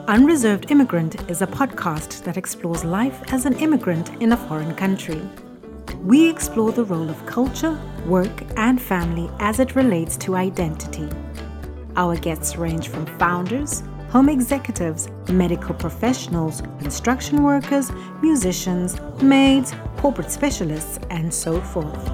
Unreserved Immigrant is a podcast that explores life as an immigrant in a foreign country. We explore the role of culture, work, and family as it relates to identity. Our guests range from founders, home executives, medical professionals, construction workers, musicians, maids, corporate specialists, and so forth.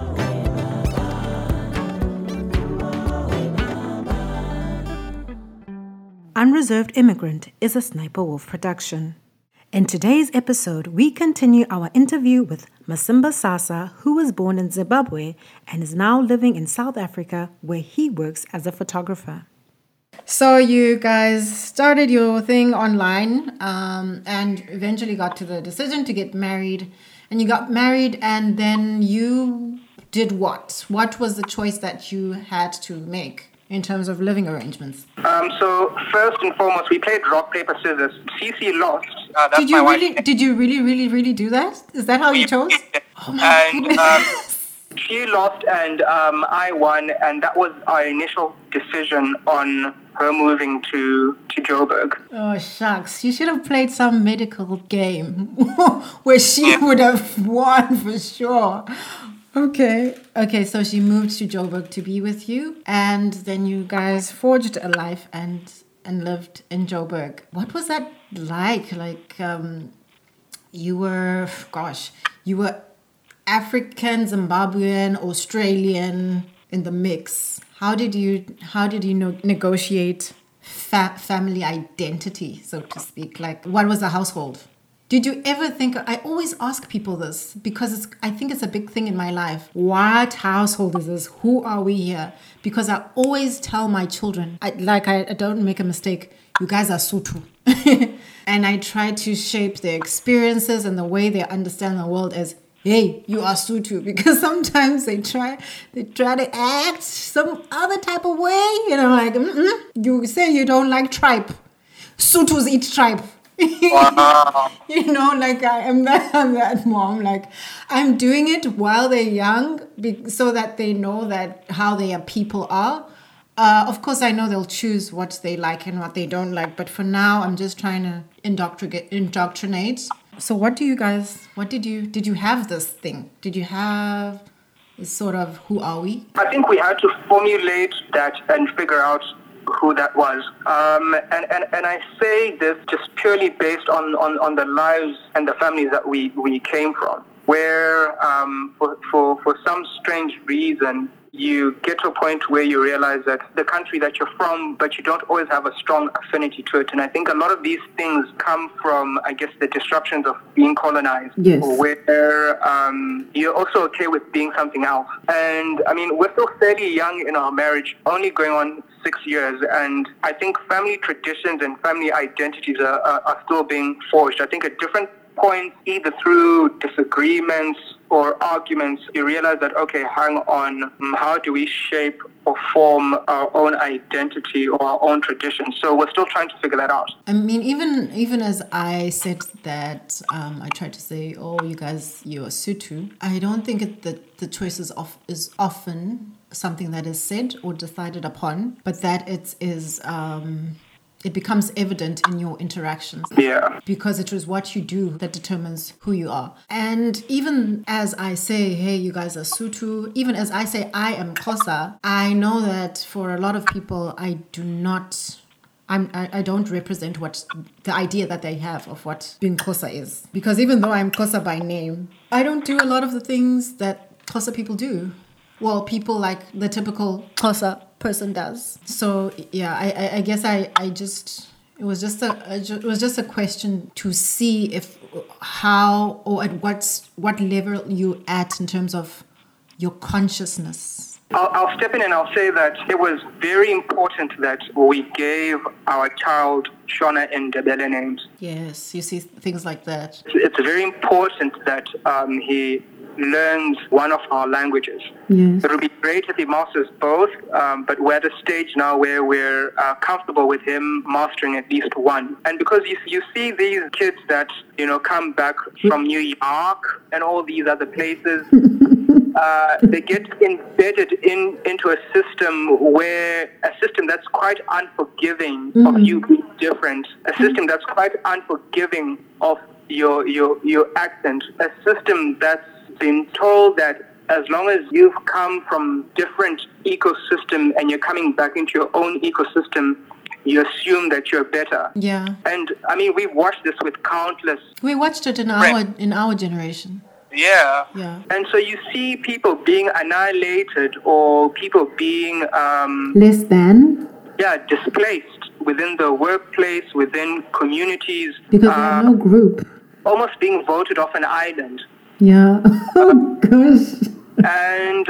Unreserved Immigrant is a Sniper Wolf production. In today's episode, we continue our interview with Masimba Sasa, who was born in Zimbabwe and is now living in South Africa, where he works as a photographer. So you guys started your thing online and eventually got to the decision to get married. And you got married and then you did what? What was the choice that you had to make in terms of living arrangements? So first and foremost, we played rock, paper, scissors. Cece lost. Did you really do that? Is that how you chose? Oh my goodness. She lost and I won, and that was our initial decision on her moving to Joburg. Oh shucks, you should have played some medical game where she would have won for sure. Okay, so she moved to Joburg to be with you, and then you guys forged a life and lived in Joburg. What was that like? You were African, Zimbabwean, Australian in the mix. How did you negotiate family identity, so to speak? Like, what was the household? Did you ever think, I always ask people this because I think it's a big thing in my life. What household is this? Who are we here? Because I always tell my children, I don't make a mistake, you guys are Sotho. And I try to shape their experiences and the way they understand the world as, hey, you are Sotho, because sometimes they try to act some other type of way. You know, like, you say you don't like tripe. Sothos eat tripe. Wow. You know, like I'm that mom. Like, I'm doing it while they're young so that they know that how their people are. Of course, I know they'll choose what they like and what they don't like. But for now, I'm just trying to indoctrinate. So did you have this thing? Did you have this sort of, who are we? I think we had to formulate that and figure out who that was. And I say this just purely based on the lives and the families that we came from, where for some strange reason, you get to a point where you realize that the country that you're from, but you don't always have a strong affinity to it. And I think a lot of these things come from, I guess, the disruptions of being colonized, yes, where you're also okay with being something else. And I mean, we're still fairly young in our marriage, only going on 6 years. And I think family traditions and family identities are still being forged. I think at different points, either through disagreements or arguments, you realize that, okay, hang on, how do we shape or form our own identity or our own traditions? So we're still trying to figure that out. I mean, even as I said that, I tried to say, oh, you guys, you're Sotho. I don't think that the choice is often something that is said or decided upon, but that it becomes evident in your interactions. Yeah. Because it is what you do that determines who you are. And even as I say, hey, you guys are Sotho, even as I say I am Xhosa, I know that for a lot of people, I don't represent what the idea that they have of what being Xhosa is. Because even though I'm Xhosa by name, I don't do a lot of the things that Xhosa people do. Well, people like the typical Xhosa person does. So yeah, I guess it was just a question to see how or at what level you at in terms of your consciousness. I'll step in and I'll say that it was very important that we gave our child Shona and Ndebele names. Yes, you see things like that. It's very important that he learns one of our languages. Yes. It would be great if he masters both, but we're at a stage now where we're comfortable with him mastering at least one. And because you see these kids that, come back from New York and all these other places, they get embedded into a system that's quite unforgiving of you being different, a system that's quite unforgiving of your accent, a system that's been told that as long as you've come from different ecosystem and you're coming back into your own ecosystem, you assume that you're better. Yeah. And I mean, we've watched this with countless. We watched it in our generation. Yeah. Yeah. And so you see people being annihilated or people being less than. Yeah, displaced within the workplace, within communities. Because they have no group. Almost being voted off an island. Yeah. Oh gosh. And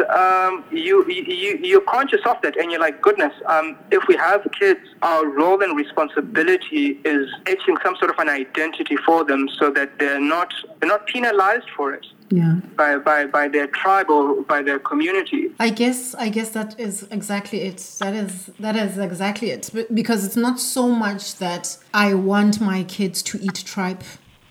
you're conscious of that, and you're like, goodness, if we have kids, our role and responsibility is etching some sort of an identity for them, so that they're not penalized for it. Yeah. By their tribe or by their community. I guess that is exactly it. That is exactly it. Because it's not so much that I want my kids to eat tripe,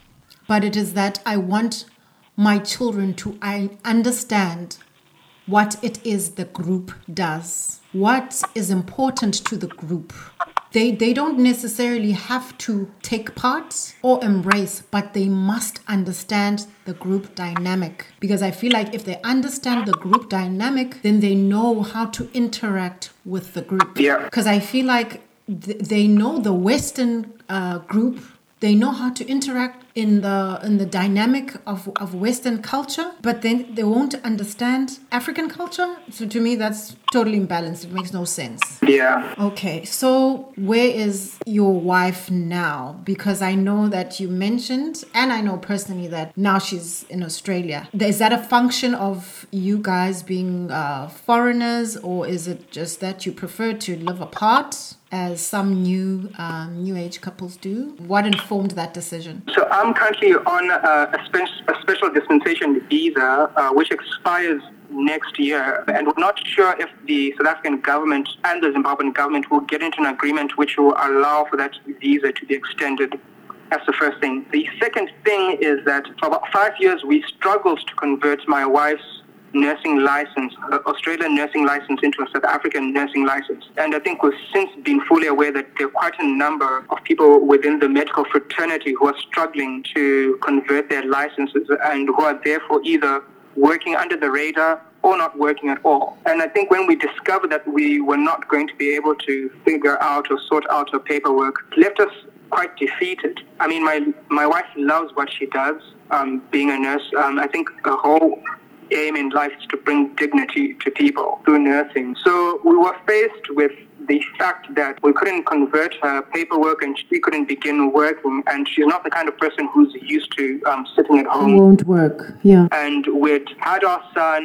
but it is that I want my children to understand what it is the group does, what is important to the group. They don't necessarily have to take part or embrace, but they must understand the group dynamic. Because I feel like if they understand the group dynamic, then they know how to interact with the group. Yeah. Because I feel like they know the Western group. They know how to interact in the dynamic of Western culture, but then they won't understand African culture. So to me, that's totally imbalanced. It makes no sense. Yeah. Okay, so where is your wife now? Because I know that you mentioned, and I know personally that now she's in Australia. Is that a function of you guys being foreigners, or is it just that you prefer to live apart, as some new age couples do? What informed that decision? So I'm currently on a special dispensation visa, which expires next year, and we're not sure if the South African government and the Zimbabwean government will get into an agreement which will allow for that visa to be extended. That's the first thing. The second thing is that for about 5 years we struggled to convert my wife's nursing license, Australian nursing license, into a South African nursing license. And I think we've since been fully aware that there are quite a number of people within the medical fraternity who are struggling to convert their licenses and who are therefore either working under the radar or not working at all. And I think when we discovered that we were not going to be able to figure out or sort out our paperwork, it left us quite defeated. I mean, my wife loves what she does, being a nurse. I think her whole aim in life is to bring dignity to people through nursing. So we were faced with the fact that we couldn't convert her paperwork and she couldn't begin working, and she's not the kind of person who's used to sitting at home. It won't work, yeah. And we'd had our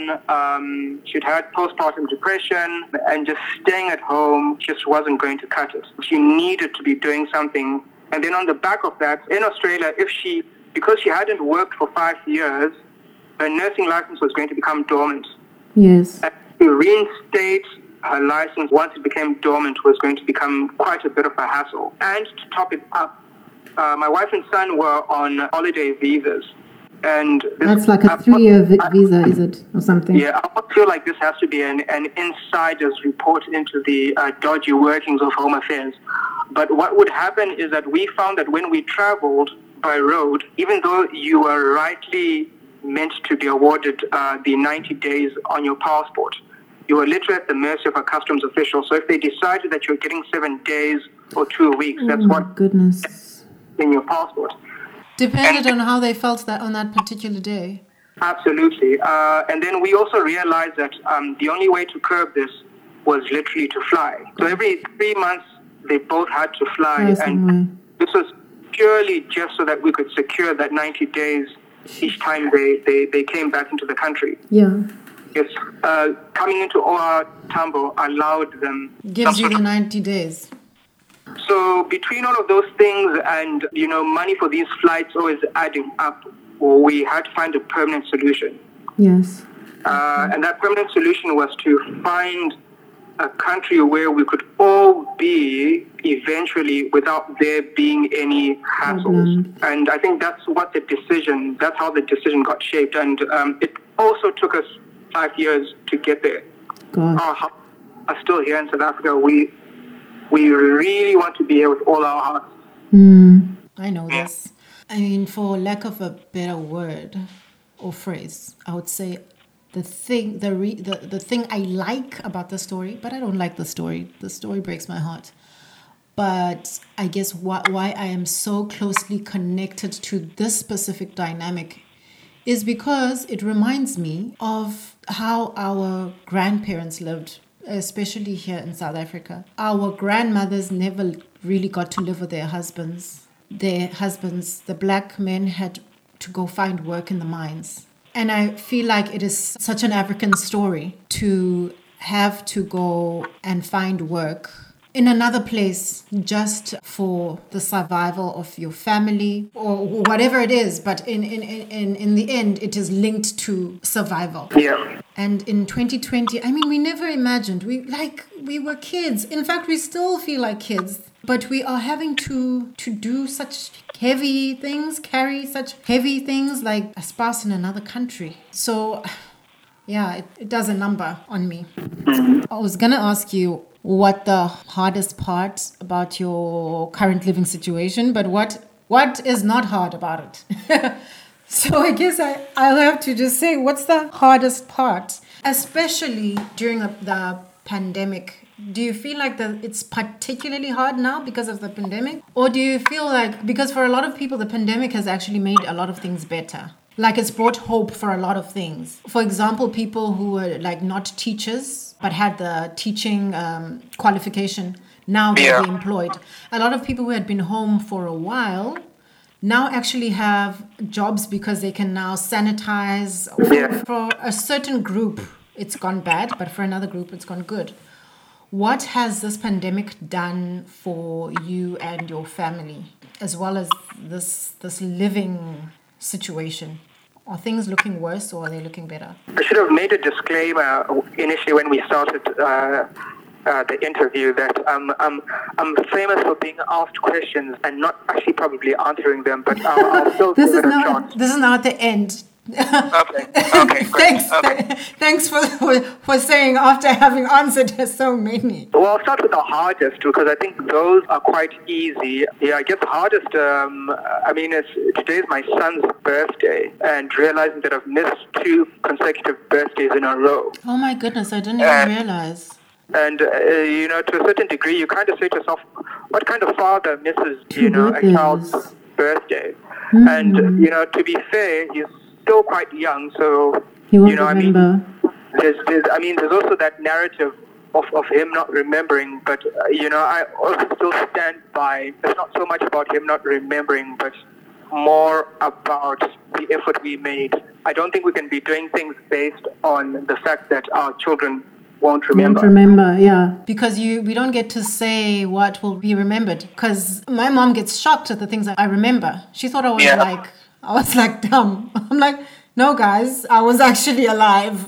son, she'd had postpartum depression, and just staying at home just wasn't going to cut it. She needed to be doing something. And then on the back of that, in Australia, because she hadn't worked for 5 years, her nursing license was going to become dormant. Yes. And to reinstate her license once it became dormant was going to become quite a bit of a hassle. And to top it up, my wife and son were on holiday visas. And that's like a 3-year visa, is it? Or something? Yeah, I feel like this has to be an insider's report into the dodgy workings of Home Affairs. But what would happen is that we found that when we traveled by road, even though you were rightly meant to be awarded the 90 days on your passport, you were literally at the mercy of a customs official. So if they decided that you're getting 7 days or 2 weeks, that's what goodness in your passport. Depended on how they felt that on that particular day. Absolutely. And then we also realized that the only way to curb this was literally to fly. So every 3 months, they both had to fly. And this was purely just so that we could secure that 90 days each time they came back into the country. Yeah. Yes. Coming into OR Tambo allowed them... Gives you the 90 days. So between all of those things and, money for these flights always adding up, we had to find a permanent solution. Yes. And that permanent solution was to find a country where we could all be eventually without there being any hassles. And I think that's how the decision got shaped. And it also took us 5 years to get there. God. Our hearts are still here in South Africa. We really want to be here with all our hearts. I know this. I mean, for lack of a better word or phrase, I would say the thing I like about the story, but I don't like the story. The story breaks my heart. But I guess why I am so closely connected to this specific dynamic is because it reminds me of how our grandparents lived, especially here in South Africa. Our grandmothers never really got to live with their husbands. The black men had to go find work in the mines. And I feel like it is such an African story to have to go and find work in another place just for the survival of your family or whatever it is. But in the end, it is linked to survival. Yeah. And in 2020, I mean, we never imagined. We were kids. In fact, we still feel like kids. But we are having to do such heavy things, carry such heavy things like a spouse in another country. So, yeah, it does a number on me. I was going to ask you what the hardest part about your current living situation, but what is not hard about it? So I guess I'll have to just say, what's the hardest part, especially during the pandemic? Do you feel like that it's particularly hard now because of the pandemic? Or do you feel like, because for a lot of people, the pandemic has actually made a lot of things better? Like it's brought hope for a lot of things. For example, people who were like not teachers, but had the teaching qualification, now they're employed. A lot of people who had been home for a while now actually have jobs because they can now sanitize. For a certain group, it's gone bad, but for another group, it's gone good. What has this pandemic done for you and your family, as well as this living situation? Are things looking worse or are they looking better? I should have made a disclaimer initially when we started the interview that I'm famous for being asked questions and not actually probably answering them, but I'll still give it a shot. This is not the end. Okay, great. Thanks for saying after having answered so many. Well, I'll start with the hardest because I think those are quite easy. Yeah, I guess the hardest, today's my son's birthday and realizing that I've missed 2 consecutive birthdays in a row. Oh my goodness, I didn't even realize. And, to a certain degree, you kind of say to yourself, what kind of father misses, a child's birthday? Mm-hmm. And, to be fair, he's still quite young, so he won't remember. There's also that narrative of him not remembering, but I also still stand by. It's not so much about him not remembering, but more about the effort we made. I don't think we can be doing things based on the fact that our children won't remember. Yeah. Because we don't get to say what will be remembered. Because my mom gets shocked at the things that I remember. She thought I was like dumb. I'm like, no, guys, I was actually alive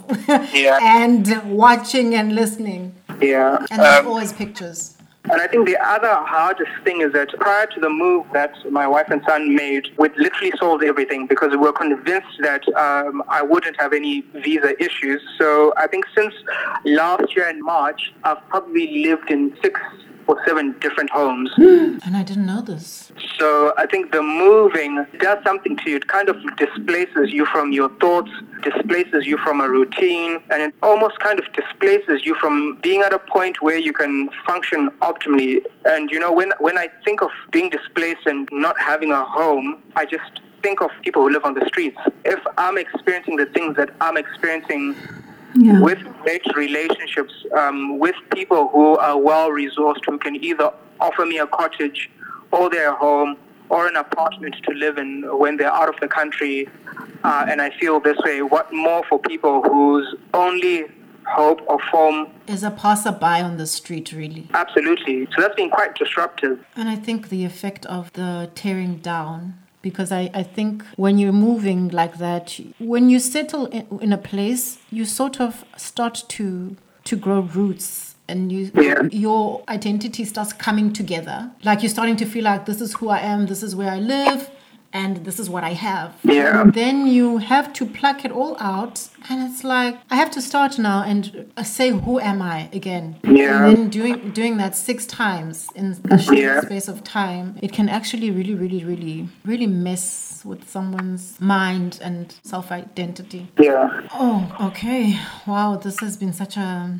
and watching and listening. Yeah. And there's always pictures. And I think the other hardest thing is that prior to the move that my wife and son made, we'd literally solved everything because we were convinced that I wouldn't have any visa issues. So I think since last year in March, I've probably lived in 6 or 7 different homes. And I didn't know this. So I think the moving does something to you. It kind of displaces you from your thoughts, displaces you from a routine, and it almost kind of displaces you from being at a point where you can function optimally. And, when I think of being displaced and not having a home, I just think of people who live on the streets. If I'm experiencing the things that I'm experiencing with great relationships, with people who are well-resourced, who can either offer me a cottage or their home or an apartment to live in when they're out of the country. And I feel this way, what more for people whose only hope or form is a passerby on the street, really. Absolutely. So that's been quite disruptive. And I think the effect of the tearing down, because I think when you're moving like that, when you settle in a place, you sort of start to grow roots and your identity starts coming together. Like you're starting to feel like this is who I am, this is where I live, and this is what I have. Yeah. And then you have to pluck it all out, and it's like, I have to start now and say, who am I again? Yeah. And then doing that 6 times in a short space of time, it can actually really mess with someone's mind and self-identity. Yeah. Oh, okay. Wow, this has been such a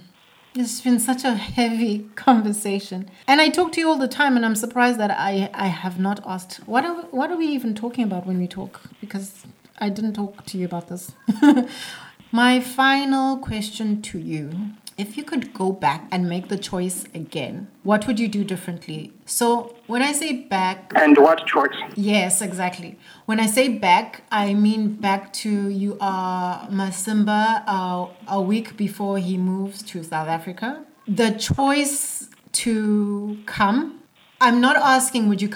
heavy conversation. And I talk to you all the time, and I'm surprised that I have not asked, what are we even talking about when we talk? Because I didn't talk to you about this. My final question to you: if you could go back and make the choice again, what would you do differently? So when I say back... And what choice? Yes, exactly. When I say back, I mean back to you are Masimba a week before he moves to South Africa. The choice to come... I'm not asking would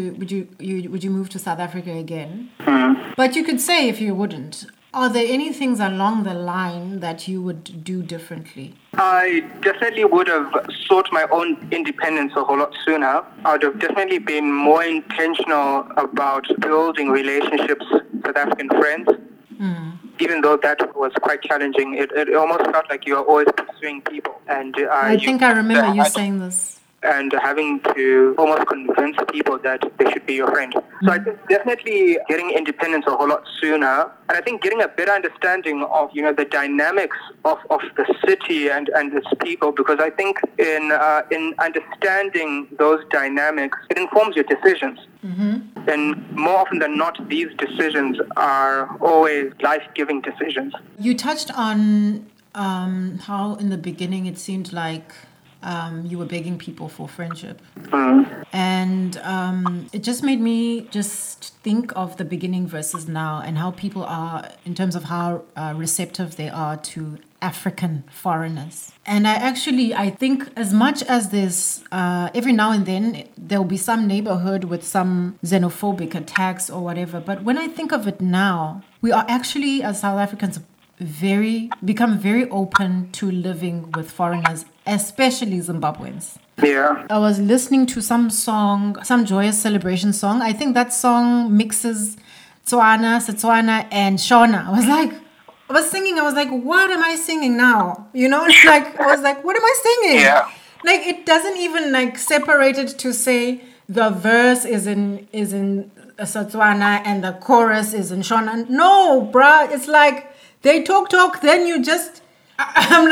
you move to South Africa again? But you could say if you wouldn't. Are there any things along the line that you would do differently? I definitely would have sought my own independence a whole lot sooner. I would have definitely been more intentional about building relationships with African friends. Even though that was quite challenging, it almost felt like you were always pursuing people. And I think I remember you saying this. And having to almost convince people that they should be your friend. So I think definitely getting independence a whole lot sooner, and I think getting a better understanding of, the dynamics of the city and its people, because I think in understanding those dynamics, it informs your decisions. And more often than not, these decisions are always life-giving decisions. You touched on how in the beginning it seemed like you were begging people for friendship. And it just made me just think of the beginning versus now, and how people are, in terms of how receptive they are to African foreigners. And I think as much as there's every now and then there'll be some neighborhood with some xenophobic attacks or whatever, but when I think of it now, we are actually, as South Africans, become very open to living with foreigners, especially Zimbabweans. Yeah. I was listening to some joyous celebration song. I think that song mixes Tswana, Setswana, and Shona. I was like, what am I singing now? I was like, what am I singing? Yeah. Like, it doesn't even separate it to say the verse is in Setswana and the chorus is in Shona. No, bruh, it's like, they talk, then you just... I'm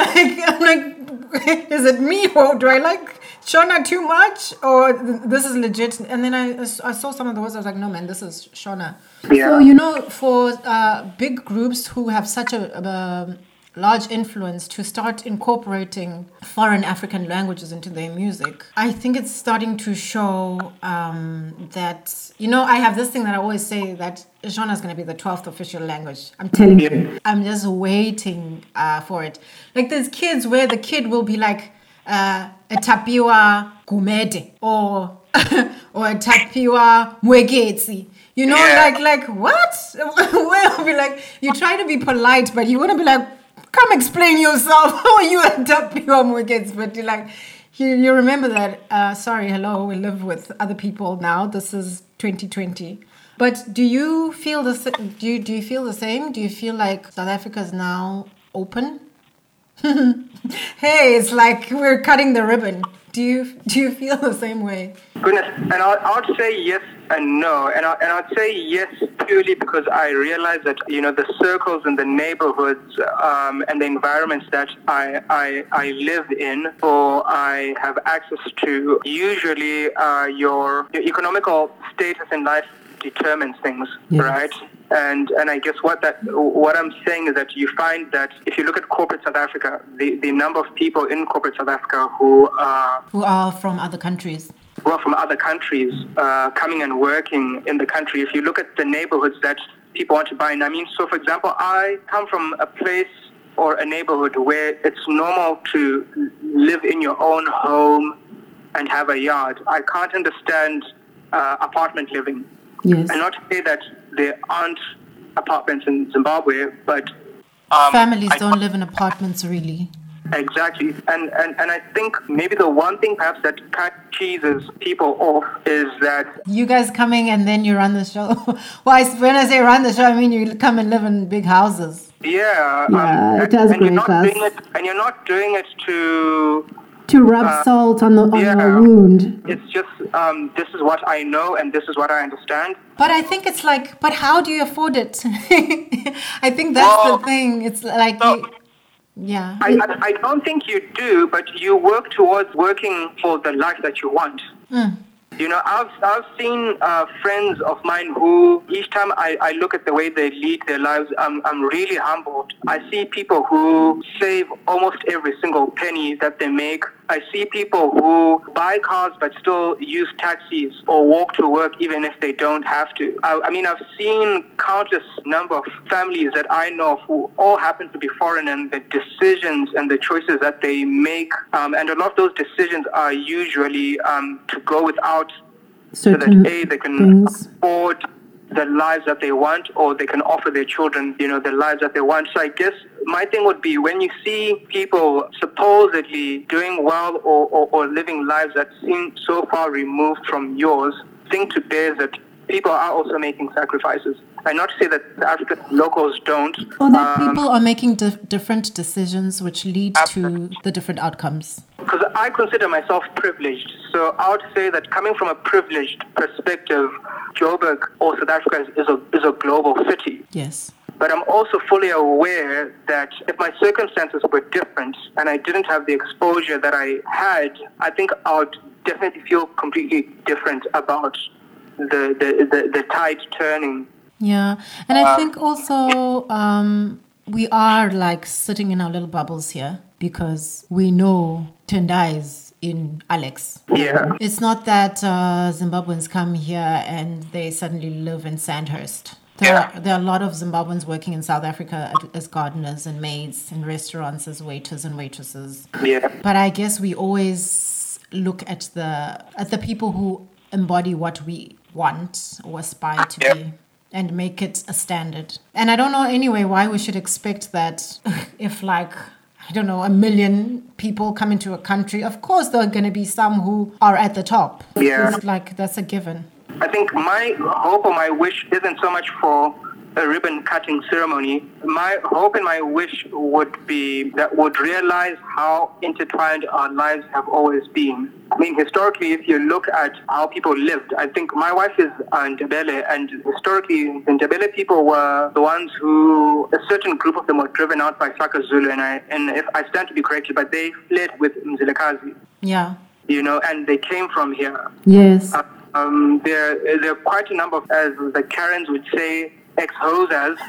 like, is it me, or do I like Shona too much, or this is legit? And then I saw some of the words, I was like, no, man, this is Shona. Yeah. So, for big groups who have such a large influence to start incorporating foreign African languages into their music, I think it's starting to show that, I have this thing that I always say, that Shona is going to be the 12th official language. I'm telling you. I'm just waiting for it. Like, there's kids where the kid will be like, Etapiwa Gumede, or Etapiwa Mwegetsi. Like what? Where I'll be like, you try to be polite, but you want to be like, come explain yourself. How are you Etapiwa Mwegetsi? But you're like, you remember that, sorry, hello, we live with other people now. This is 2020. But do you feel the same? Do you feel like South Africa is now open? Hey, it's like we're cutting the ribbon. Do you feel the same way? Goodness, and I would say yes and no, and I'd say yes purely because I realize that the circles and the neighborhoods and the environments that I live in or I have access to, usually your economical status in life determines things, yes. Right? And I guess what I'm saying is that you find that if you look at corporate South Africa, the number of people in corporate South Africa who are from other countries. Who are from other countries coming and working in the country. If you look at the neighborhoods that people want to buy in, so for example, I come from a place or a neighborhood where it's normal to live in your own home and have a yard. I can't understand apartment living. Yes. And not to say that there aren't apartments in Zimbabwe, but... families don't live in apartments, really. Exactly. And I think maybe the one thing perhaps that kind of cheeses people off is that... You guys coming and then you run the show. When I say run the show, I mean you come and live in big houses. Yeah. It does and you're break not us. doing it, and you're not doing it to rub salt on the wound. It's just, this is what I know and this is what I understand. But I think it's like, but how do you afford it? I think that's the thing. It's like, yeah. I don't think you do, but you work towards working for the life that you want. You know, I've seen friends of mine who, each time I look at the way they lead their lives, I'm really humbled. I see people who save almost every single penny that they make. I see people who buy cars but still use taxis or walk to work even if they don't have to. I mean, I've seen countless number of families that I know of who all happen to be foreign, and the decisions and the choices that they make, and a lot of those decisions are usually to go without certain so that they can things. afford the lives that they want, or they can offer their children, you know, the lives that they want. So I guess my thing would be, when you see people supposedly doing well or living lives that seem so far removed from yours, think to bear that people are also making sacrifices. And not to say that the African locals don't. Or that people are making different decisions which lead to the different outcomes. Because I consider myself privileged. So I would say that coming from a privileged perspective, Joburg or South Africa is a global city. Yes. But I'm also fully aware that if my circumstances were different and I didn't have the exposure that I had, I think I would definitely feel completely different about the tide turning. Yeah. And I think also we are like sitting in our little bubbles here because we know Tendai is in Alex. Yeah. It's not that Zimbabweans come here and they suddenly live in Sandhurst. There are a lot of Zimbabweans working in South Africa as gardeners and maids in restaurants as waiters and waitresses. Yeah. But I guess we always look at the people who embody what we want or aspire to be and make it a standard. And I don't know anyway why we should expect that if like, I don't know, 1 million people come into a country, of course there are going to be some who are at the top. Yeah. It's like, that's a given. I think my hope or my wish isn't so much for a ribbon cutting ceremony. My hope and my wish would be that would realize how intertwined our lives have always been. I mean, historically, if you look at how people lived, I think my wife is Ndebele, and historically, the Ndebele people were the ones who, a certain group of them were driven out by Shaka Zulu, and if I stand to be corrected, but they fled with Mzilikazi. Yeah. You know, and they came from here. Yes. There are quite a number of, as the Karens would say, ex-hosers.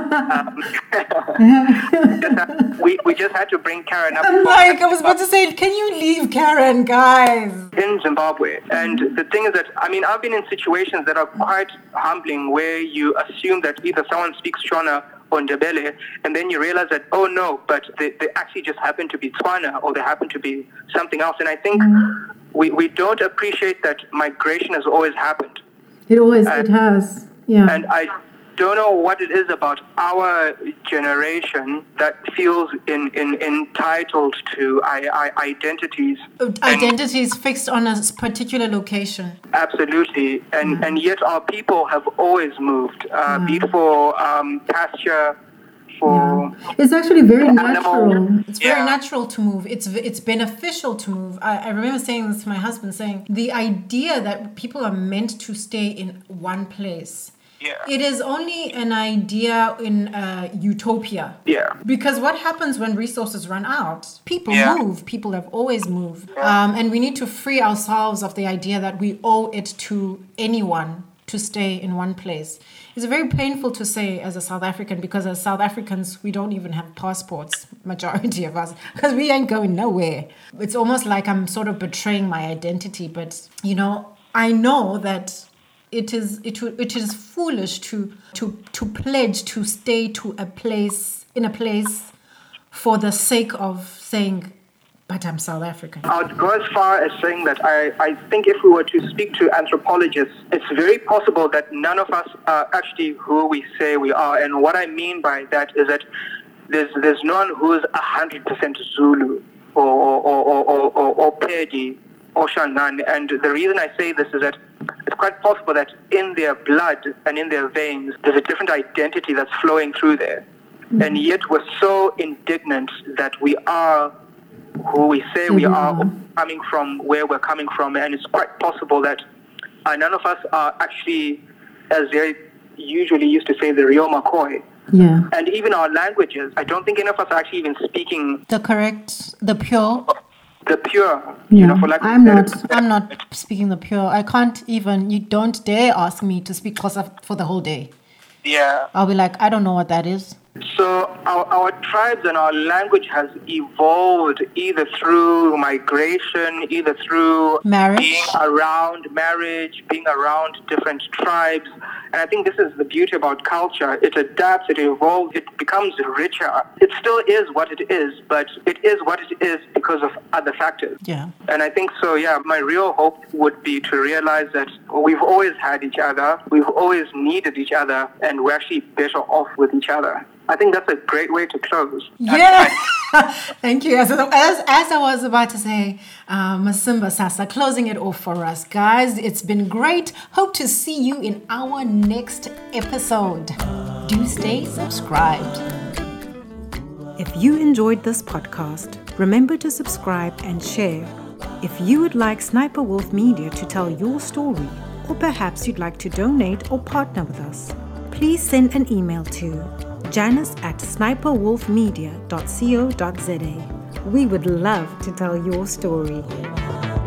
We just had to bring Karen up. Like, I was about to say, can you leave Karen, guys? In Zimbabwe. And the thing is that, I mean, I've been in situations that are quite humbling where you assume that either someone speaks Shona or Ndebele, and then you realize that, oh no, but they actually just happen to be Tswana, or they happen to be something else. And I think we don't appreciate that migration has always happened. It has. Yeah. And I don't know what it is about our generation that feels entitled to identities. Identities fixed on a particular location. Absolutely. And yet our people have always moved, be it for pasture, for... It's actually very natural. It's very natural to move. It's beneficial to move. I remember saying this to my husband, saying the idea that people are meant to stay in one place. Yeah. It is only an idea in utopia. Yeah. Because what happens when resources run out? People move. People have always moved. And we need to free ourselves of the idea that we owe it to anyone to stay in one place. It's very painful to say as a South African, because as South Africans, we don't even have passports, majority of us, because we ain't going nowhere. It's almost like I'm sort of betraying my identity. But, you know, I know that it is foolish to pledge to stay in a place for the sake of saying, but I'm South African. I would go as far as saying that I think if we were to speak to anthropologists, it's very possible that none of us are actually who we say we are. And what I mean by that is that there's no one who's 100% Zulu or Pedi or Shangaan. And the reason I say this is that it's quite possible that in their blood and in their veins, there's a different identity that's flowing through there. And yet we're so indignant that we are who we say we are, coming from where we're coming from. And it's quite possible that none of us are actually, as they usually used to say, the real McCoy. Yeah. And even our languages, I don't think any of us are actually even speaking The pure. the pure. Yeah. I'm not speaking the pure. I can't even, you don't dare ask me to speak Xhosa for the whole day. Yeah. I'll be like, I don't know what that is. So our tribes and our language has evolved either through migration, either through Marriage. being around marriage, being around different tribes. And I think this is the beauty about culture. It adapts, it evolves, it becomes richer. It still is what it is, but it is what it is because of other factors. Yeah. And I think so, yeah, my real hope would be to realize that we've always had each other, we've always needed each other, and we're actually better off with each other. I think that's a great way to close. Yeah. Thank you. As I was about to say, Masimba Sasa, closing it off for us. Guys, it's been great. Hope to see you in our next episode. Do stay subscribed. If you enjoyed this podcast, remember to subscribe and share. If you would like Sniper Wolf Media to tell your story, or perhaps you'd like to donate or partner with us, please send an email to janice@sniperwolfmedia.co.za. We would love to tell your story.